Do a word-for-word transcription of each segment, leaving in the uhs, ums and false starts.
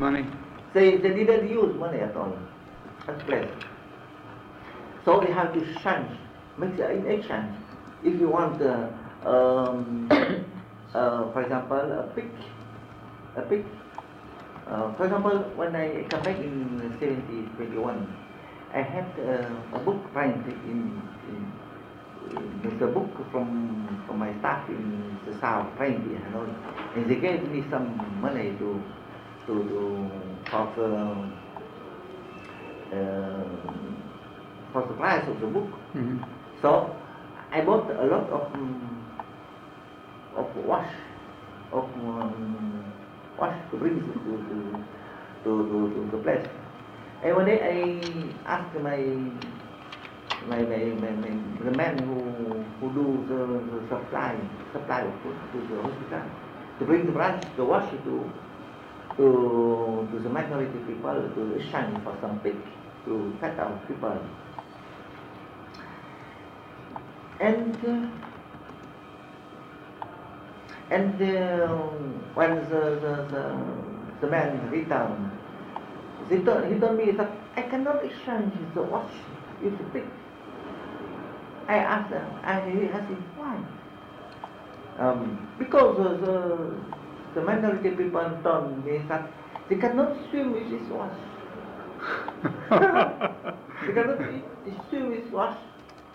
money? They, they didn't use money at all, at place. So they have to change, make an exchange. If you want, uh, um, uh, for example, a pig, a pig. Uh, for example, when I come back in seventeen twenty-one, I had uh, a book printed in, in, in the book from from my staff in the south, printed in Hanoi, and they gave me some money to to to for the, uh, for supplies of the book. Mm-hmm. So I bought a lot of um, of wash of um, wash to bring to to, to, to, to the place. And one day I asked my my, my, my, my the man who who do the, the supply supply of food to the hospital to bring the brush, the wash to to to the minority people to exchange for some pig to cut out people. And uh, and uh, when the the, the the man returned, he told, he told me that I cannot exchange the watch with the pig. I asked him, I asked him why. Um, because uh, the the minority people told me that they cannot swim with this watch. They cannot swim with this watch.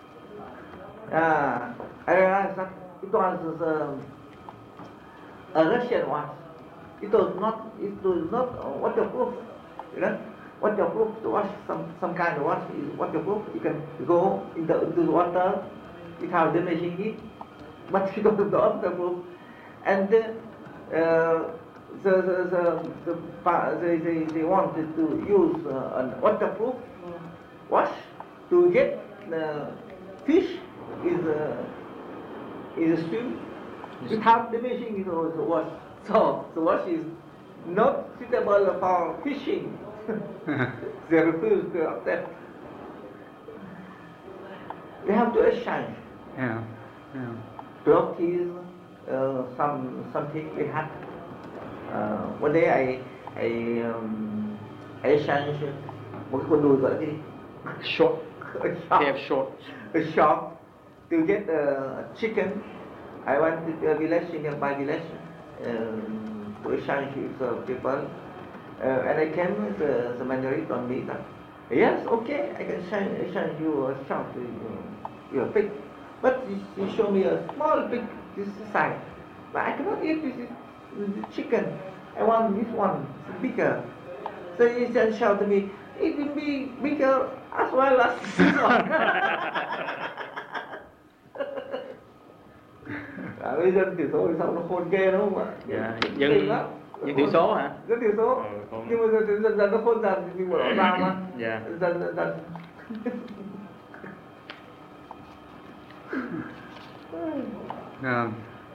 Uh, I realized that it was uh, a Russian watch. It was not. It was not uh, waterproof. You know, waterproof. To wash some some kind of watch is waterproof. You can go in the, into the water without damaging it, but it was not waterproof. And uh, uh, the the the, the they, they they wanted to use uh, a waterproof watch to get the fish. Is a is a swim without damaging the wash. So the wash is not suitable for fishing. They refuse to accept. We have to exchange. Yeah, yeah. Cloth is uh, some something we had. Uh, one day I I um, I exchange một cái con đùi gọi là cái gì? Short. A shop. They have short. A shop. To get a chicken, I went to a village, nearby village, um, to exchange with uh, people. Uh, and I came, the, the manager told me that, yes, okay, I can exchange, exchange you a shop with uh, your pig. But he, he showed me a small pig, this size. But I cannot eat this, this chicken. I want this one, it's bigger. So he said, shout to me, it will be bigger as well as this one. À, bây dân thiểu số thì sao nó khôn ghê đúng không ạ? Dạ, dân, dân thiểu số hả? Dân thiểu số, ừ, nhưng mà dần dần dần nó khôn dần thì mình bỏ nó ra mà. Dạ. Dần dần dần. Um,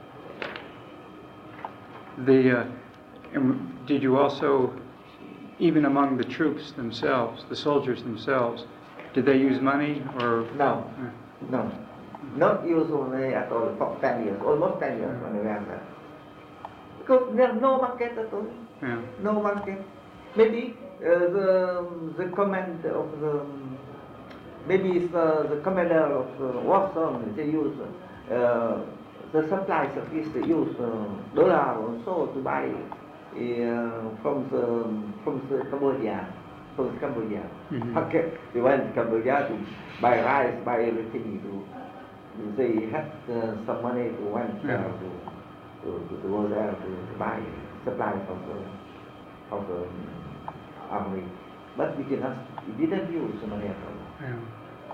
the uh, and did you also, even among the troops themselves, the soldiers themselves, did they use money or? No, no. Not usually at all for ten years, almost ten years when we have that. Because there's no market at all. Yeah. No market. Maybe uh, the the command of the maybe it's uh, the commander of the war zone. They use uh, the supply service. They use uh, dollar also to buy uh, from the from the Cambodia. From Cambodia. Mm-hmm. Okay, they went to Cambodia to buy rice, buy everything. To they had uh, some money to went uh, yeah. to, to, to, to go there to, to buy supplies of the of the army, but we cannot, we didn't use the money at all. Yeah.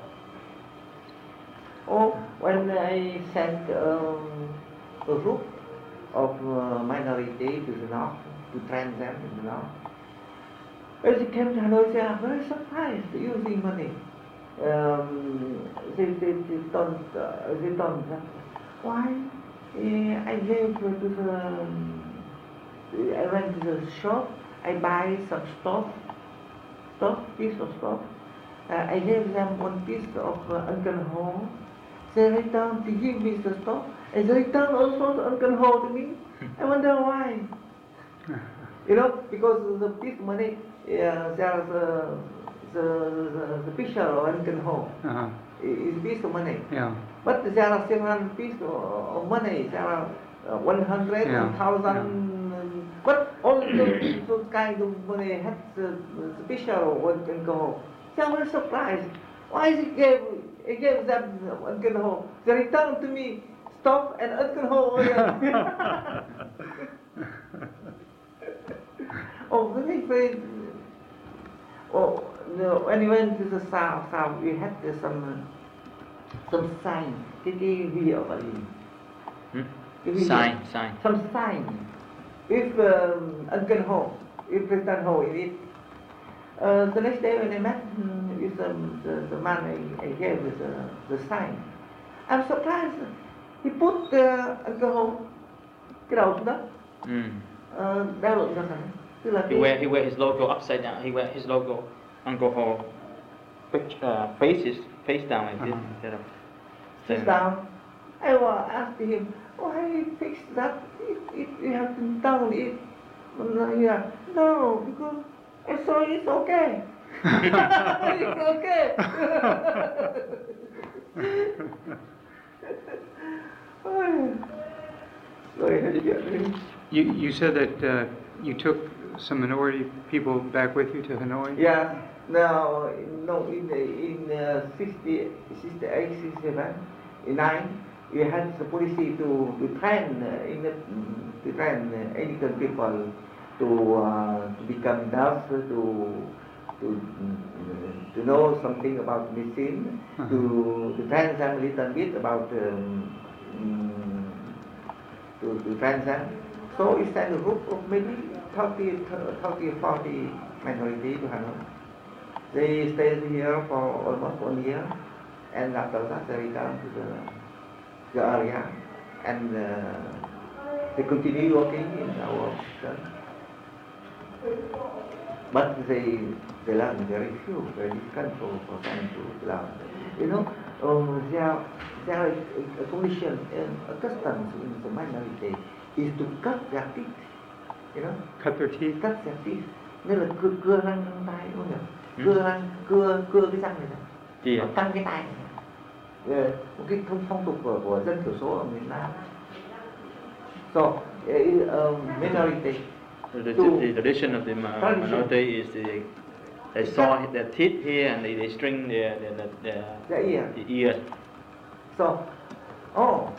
Oh, when I sent um, a group of uh, minority to the north to train them in the north, as they came to Hanoi, they are very surprised using money. Um, they, they, they don't, uh, they don't, uh, why? Uh, I gave to the, um, I went to the shop, I buy some stuff, stuff, piece of stuff. Uh, I gave them one piece of uh, Uncle Ho. They return to give me the stuff, and they return also to Uncle Ho to me. I wonder why. You know, because the this money, uh, there's uh, the, the the picture of Uncle Ho. Uh-huh. Is a piece of money. Yeah. But there are several pieces of money. There are uh, one hundred, Yeah. one thousand. Um, but all those, those kind of money has uh, the picture of Uncle Ho. So I was surprised. Why is he gave he gave them Uncle Ho? They returned to me. Stop and Uncle Ho. Oh, very, very. Oh, no, when we went to the south, south we had uh, some uh, some sign. Cái cái huy hiệu gọi gì? Hmm? Cái huy hiệu. Sign, sign. Some sign. If um, Uncle Ho, if President Ho in it. Uh, the next day when I met um, with um, the, the man I, I gave the, the sign, I'm surprised. He put uh, Uncle Ho cái đầu xuống đất. Mm. Uh, đeo lộn cho thằng. Tức là He cái- wear he wear his logo upside down. He wear his logo Uncle Ho pic- uh, faces face down like this Uh-huh. instead of Sit down. I was asking him, why you fix that? It, it, you have to down it. And, yeah, no, because I saw it's okay. It's okay. Rồi hết chuyện đi. You, you said that uh, you took some minority people back with you to Hanoi? Yeah, now, no, in the, in uh, sixty, sixty-eight, sixty-seven, in nine, we had the policy to, to train uh, in the, to train uh, Indian people to uh, to become nurse, to to uh, to know something about medicine, Uh-huh. to to train them a little bit about um, um, to to train them. So it's a group of maybe thirty, thirty, forty minority to Hanoi. They stayed here for almost one year, and after that they returned to the, the area, and uh, they continue working in our church. But they they learn very few, very difficult for, for them to learn. You know, um, there there is a, a condition, uh, a custom in the minority is to cut their teeth. You know, Cut their teeth? cắt their teeth. Nên là cưa cưa răng răng tay đúng không nhỉ? Ừ. Cưa răng, cưa cưa cái răng này này. Gì Và ạ? căng cái tay này. Ờ, một cái thông phong tục của, của dân thiểu số ở miền Nam. So, uh, um, minority. The, the, To- the tradition of the ma- Tradition. minority is they, they saw their teeth here and they, they string their, their, their, The ear. the ears. So, oh,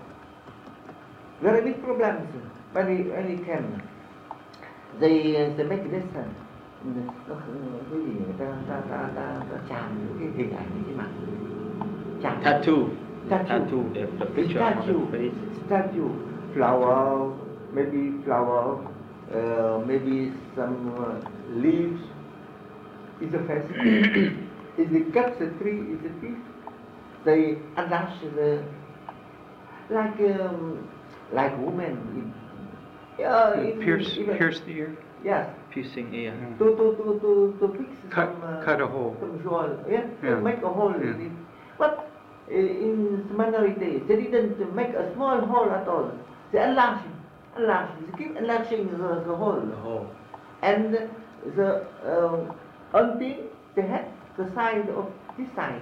very big problems when we, when we came. They, uh, they make lesson. Nó cái gì người ta ta ta ta, ta chạm những cái hình ảnh những cái mặt. Chạm. Tattoo. Tattoo. Tattoo, the, the picture on Statue. the face. Statue. Flower, maybe flower, uh, maybe some uh, leaves. Is a face. If they cut the tree, is a piece. They enlarge the like um, like women. In, uh, in, Pierce, even, pierce the ear? Yes. Piercing ear. Yeah. To to to to to fix Cut, some uh, cut a hole. some hole. Yeah. Yeah. To make a hole. Yeah. In it. But uh, in minority, they didn't make a small hole at all. They enlarge, enlarge. They keep enlarging the, the hole. The hole. And the um, until they had the side of this side.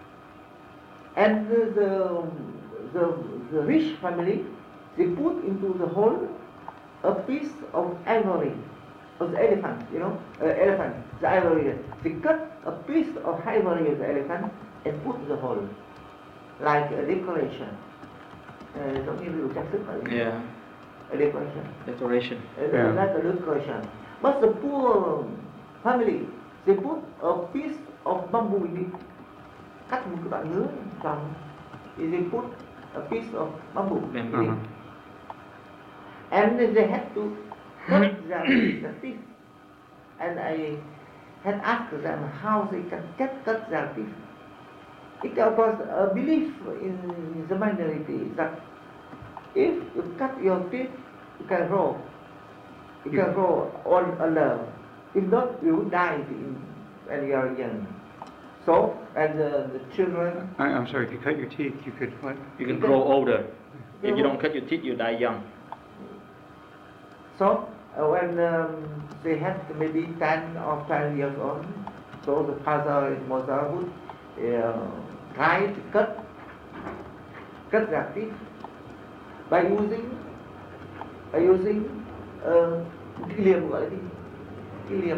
And the, the, the, the rich family, they put into the hole a piece of ivory, of the elephant, you know, uh, elephant, the ivory. They cut a piece of ivory of the elephant and put in the hole, like a decoration. Uh, giống như điều trang sức vậy. Yeah. A decoration. Decoration. Uh, Yeah. Like a decoration. But the poor family, they put a piece of bamboo in it. Cắt một cái đoạn nứa tròn. They put a piece of bamboo in it. Uh-huh. And they had to cut their, their teeth. And I had asked them how they can cut, cut their teeth. It was a belief in the minority that if you cut your teeth, you can grow. You can grow all alone. If not, you will die in, when you are young. So, and uh, the children, I, I'm sorry, if you cut your teeth, you could what? You can grow older. If you don't cut your teeth, you die young. so uh, when um, they had maybe ten or twelve years old, so the father and mother would uh, try to cut, cut their teeth by using, by using uh, cái liềm gọi là gì? Cái liềm,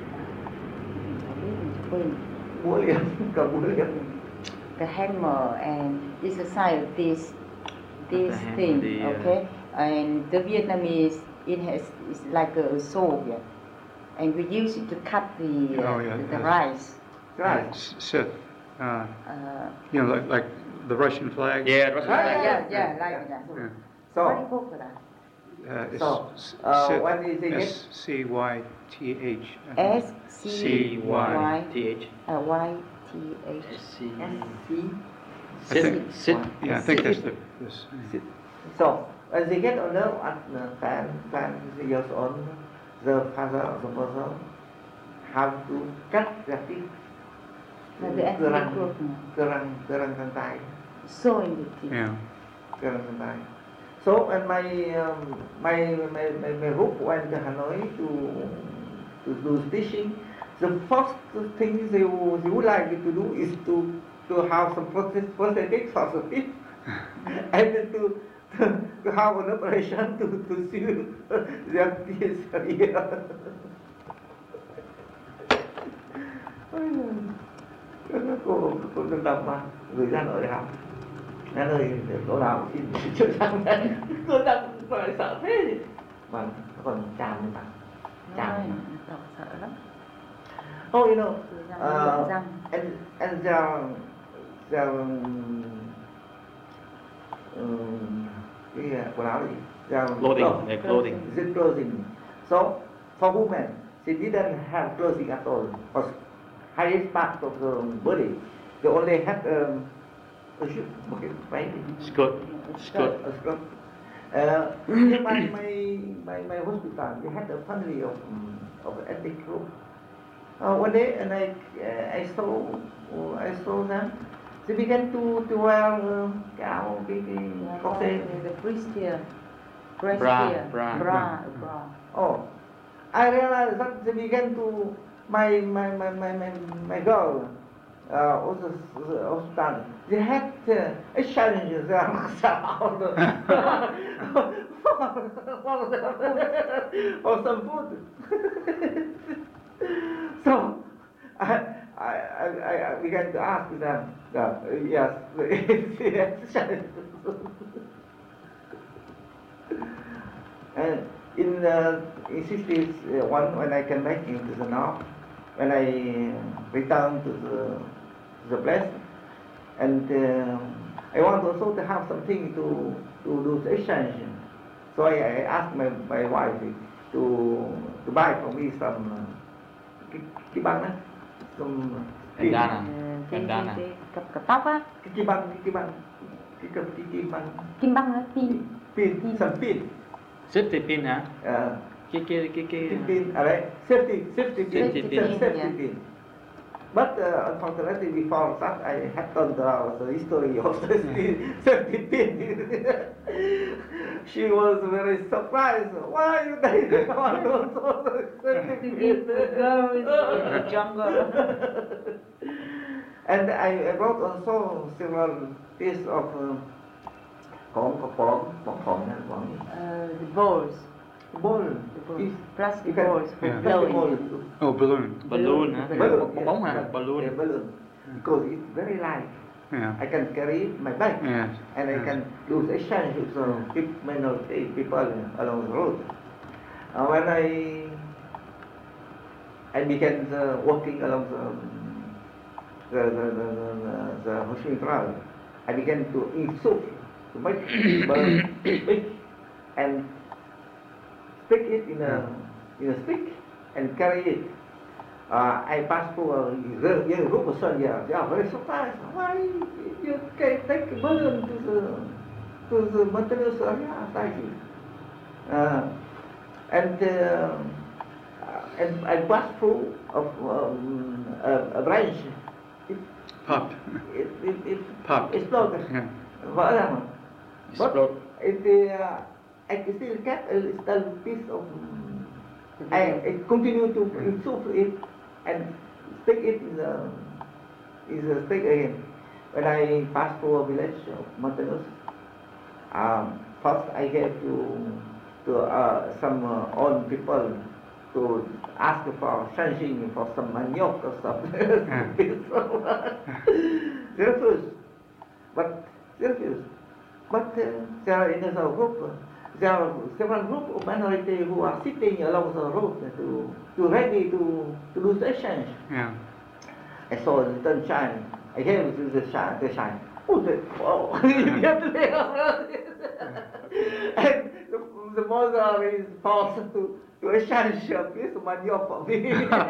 búa liềm, cầm búa liềm. The hammer and this is sign of this this The hand- thing, the, uh, okay? And the Vietnamese, it has it's like a saw, yeah. And we use it to cut the uh, Oh, yeah, the, the yes. rice. Right. S- Sith, uh, Uh, you know, like, like the Russian flag. Yeah, Russian Right, flag. yeah, yeah, like that. Yeah. So, What do you call for that? Uh, it's So, S- uh, Sith, when is it get- S C Y T H. I think. S C C Y Y T H. uh, Y T H. C. S C. I think- Sit. Yeah, I think that's the, this. So, as they get older, at uh, ten, ten years old, the father or the mother have to cut their teeth. Là the Cơ răng, ethnic group. cơ răng, cơ răng răng tay, So in the teeth. Yeah. cơ răng răng tay. So, and my, um, my, my, my, my group went to Hanoi to, to do stitching. The first thing they, would- they would like to do is to, to have some prosthet- prosthetics for the teeth. And then to, to, to have an operation to, to seal their teeth here. cô cô Trân Tâm mà gửi ra nội học nghe ơi chỗ nào xin chưa sang đây cô đang phải sợ thế gì mà nó còn chàm như vậy chàm Nói, đọc sợ lắm. oh you know Răng, uh, răng. and and their their um, cái uh, quần áo gì their Clothing. clothes. Yeah, clothing. The clothing. So for women, she didn't have clothing at all. Because highest part of the body, they only had um, a shoe, okay, right? Skirt. Skirt. A skirt. Uh, in my, my, my, my hospital, they had a family of, um, of ethnic group. Uh, one day, and I, uh, I saw, uh, I saw them. They began to to wear uh, cái áo, cái cái Yeah, có thể. the brassiere. Bra, Brassiere. bra. Bra. Bra. Oh, I realized that they began to my my my my my, my girl uh, also also done. They had uh, a challenge there for some food. So I I I I began to ask them. Uh, yes, yes, challenge. And in uh, in sixties uh, one, when I came back into the north, when I returned to the the place, and uh, I want also to have something to to do the exchange. So I, I asked my my wife to to buy for me some uh, cái cái băng á, some pin, Bandana. Ờ, cái, Bandana. cái, cái cặp cặp tóc á. cái cái băng cái cái băng cái cái cái cái băng Kim băng á, pin. pin, some pin. Safety pin hả? Uh, Cái cái cái cái. Safety pin, alright, safety, safety pin, Safety pin, safety yeah. pin. But uh, unfortunately, before that, I had told her the history of the safety pin. She was very surprised. Why you didn't want to safety pin? Girls in the jungle. And I, I brought also several pieces of uh, corn, corn, corn, corn, corn, Uh, the balls. ball. The balls. If- Plastic you can- balls for Yeah. plastic blowing. ball. Oh, balloon. Balloon hả? Balloon. Bóng bóng hả? Yeah, Balloon. yeah, balloon. Because it's very light. Yeah. I can carry it in my bag. Yes. And I yes. can use exchange with uh, peop- minority people along the road. Uh, when I I began uh, walking along the the the the, the, the Ho Chi Minh Trail, I began to eat soup, to make burn stick and stick it in a in a stick and carry it. Uh, I passed through a young young group of soldiers. They are very surprised. Why you can take a balloon to the to the materials area? Thank you. Uh, and uh, and I passed through of um, a, a branch. It Popped. it it, it Popped. exploded. Yeah. Vỡ ra mà. But Explode. it uh, I still kept a little piece of I, I continue to improve it and speak it in the, in the speak again. When I pass through a village of Montanus, um, first I gave to to uh, some uh, old people to ask for changing for some manioc or something. They refused, but they refused. But uh, there are in another group, uh, there are several group of minority who are sitting along the road to to ready to to do the exchange. Yeah. I saw the little child. I gave to the child. The child. Oh, the, oh, immediately. And the, the mother is forced to to exchange a piece of manioc for me.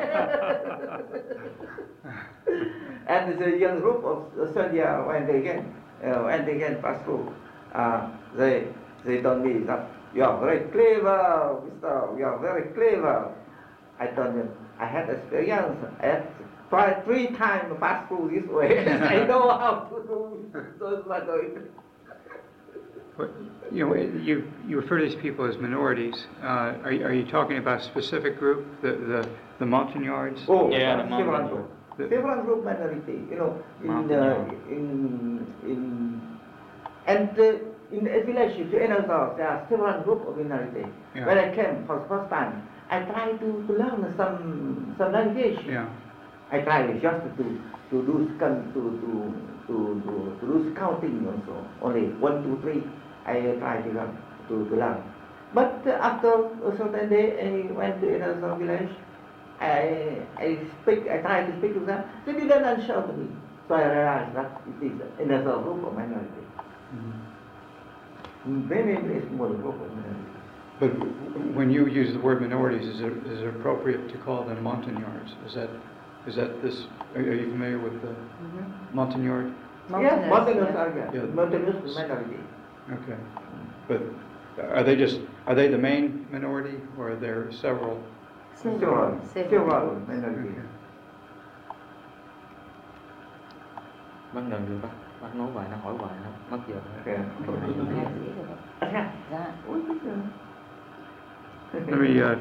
And the young group of Serbia, when they again, uh, when they again pass through, uh, they they told me that you are very clever, Mister. You are very clever. I told them I had experience. I had tried three times to pass through this way. I know how to do those matters. But, you know, you, you refer to these people as minorities. Uh, are, you- are you talking about a specific group, the, the, the Montagnards? Oh, Yeah, the several mountain. group. The- Several group minority, you know, in Mountain, uh, yeah. in in and uh, in a village to another, there are several group of minority. Yeah. When I came for the first time, I tried to, to learn some some language. Yeah. I tried just to to do scan to to to to, to do scouting also. Only one, two, three. I tried to learn to, to learn. But uh, after a certain day, I went to another village. I I speak. I tried to speak to them. They didn't answer to me. So I realized that it is another group of minority. Mhm. Very very small group of minority. But when you use the word minorities, is it, is it appropriate to call them Montagnards? Is that, is that this, are are you familiar with the Montagnard? Yes, Montagnards yeah. are there. Yeah. Montagnards minority. Okay. But are they just, are they the main minority, or are there several? Several, several minority. Okay. Bác ngừng được bác, bác nói hoài nó hỏi hoài nó mất giờ. Okay. Dạ. Ôi, chết rồi. Let me, uh,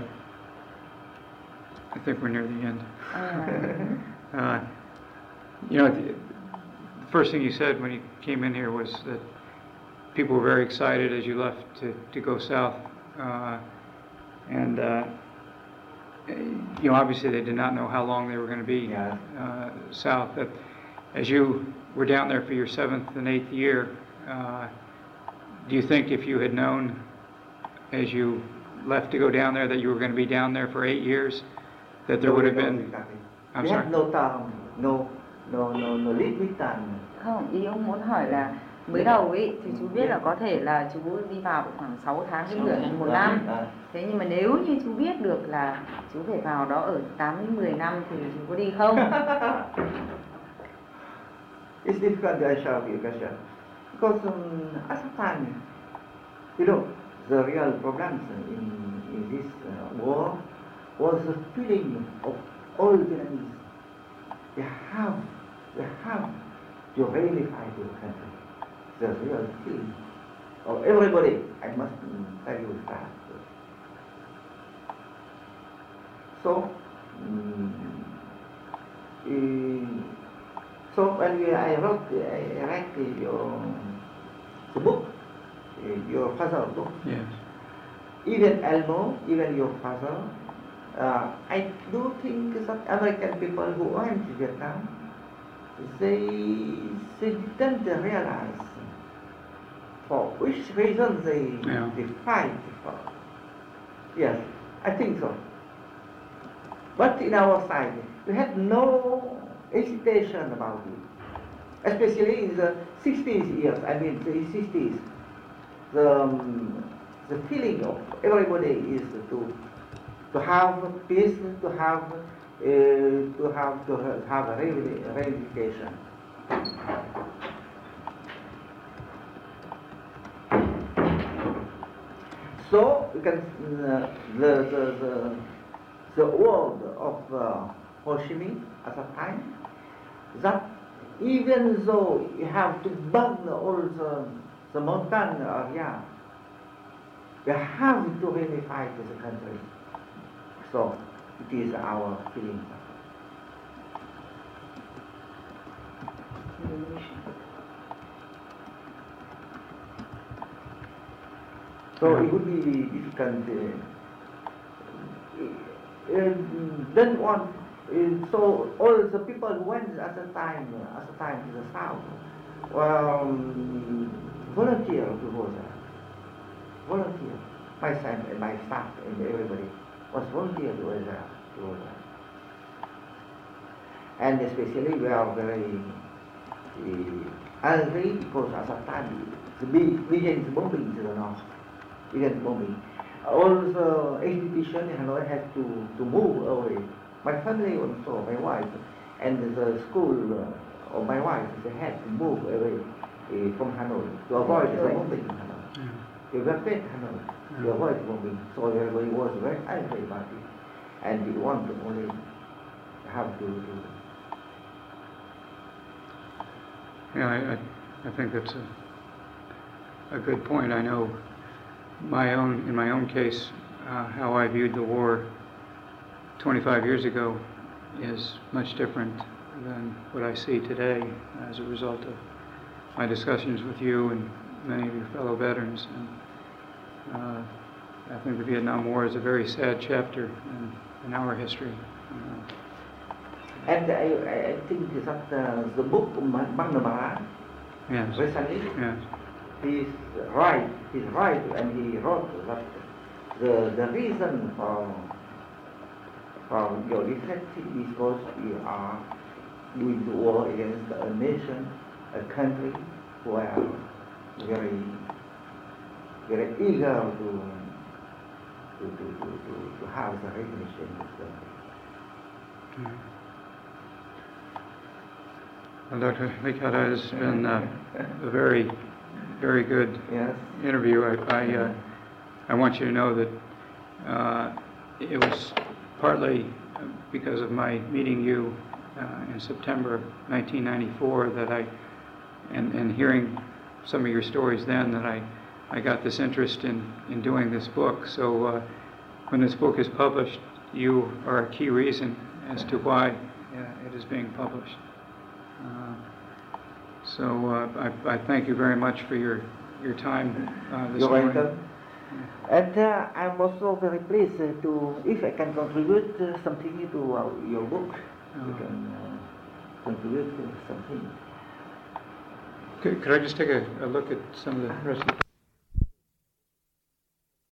I think we're near the end. À, Uh, You know, the the first thing you said when you came in here was that people were very excited as you left to, to go south. Uh, And, uh, you know, obviously they did not know how long they were going to be Yeah. uh, south. That as you were down there for your seventh and eighth year, uh, do you think if you had known as you left to go down there that you were going to be down there for eight years, that there would have been... I'm We sorry. have no time, no, no, no, no limit time. không, ý ông muốn hỏi là mới đầu ấy thì chú biết là có thể là chú đi vào khoảng sáu tháng đến nửa một năm. À, Thế nhưng mà nếu như chú biết được là chú phải vào đó ở tám đến mười năm thì chú có đi không? It's difficult to answer your question because um, at the time, you know, the real problems in, in this uh, war was the feeling of all Vietnamese. They have, they have to really fight the country. The real feeling of everybody. I must um, tell you that. So, um, uh, so when we, I wrote, I read your the book, uh, your father's book, Yes. even Elmo, even your father, uh, I do think that American people who went to Vietnam, they, they didn't realize for which reason they, Yeah. they fight for. Yes, I think so. But in our side, we had no hesitation about it. Especially in the sixties years, I mean the sixties, the, um, the feeling of everybody is to to have peace, to have uh, to have to have a reunification. So you can uh, the, the the the word of uh, Ho Chi Minh at that time, that even though you have to burn all the, the mountain area, you have to reunify the country. So it is our feeling. So it would be difficult. Uh, uh, then one, uh, so all the people who went at the time, uh, at the time to the south, well, um, volunteer to go there. Volunteer. Myself and my staff and everybody was volunteer to go there. To go there. And especially we are very uh, angry because at that time the big begins bombing to the north. Begins bombing. All the institution in Hanoi has to, to move away. My family also, my wife, and the school uh, of my wife, they had to move away uh, from Hanoi to avoid the bombing in Hanoi. Yeah. To evacuate Hanoi, to avoid bombing. So everybody was very angry about it. And we want to only have to do. Yeah, I, I, I think that's a, a good point. I know my own, in my own case, uh, how I viewed the war twenty-five years ago is much different than what I see today as a result of my discussions with you and many of your fellow veterans. And uh, I think the Vietnam War is a very sad chapter in, in our history. Uh, And I, I think that uh, the book of Magnamara, yes. recently, Yes. he's right, he's right, and he wrote that the, the reason for, for your defect is because you are doing the war against a nation, a country who are very, very eager to, to, to, to, to, to have the recognition of the country. Mm. Well, Doctor Licata, it's been uh, a very, very good Yes. interview. I, I, uh, I want you to know that uh, it was partly because of my meeting you uh, in September nineteen ninety-four that I, and, and hearing some of your stories then, that I, I got this interest in, in doing this book. So uh, when this book is published, you are a key reason as to why uh, it is being published. Uh, so uh, I, I thank you very much for your, your time uh, this You're morning. welcome. And uh, I'm also very pleased uh, to, if I can contribute uh, something to uh, your book, Oh. you can uh, contribute uh, something. Could, could I just take a, a look at some of the rest of the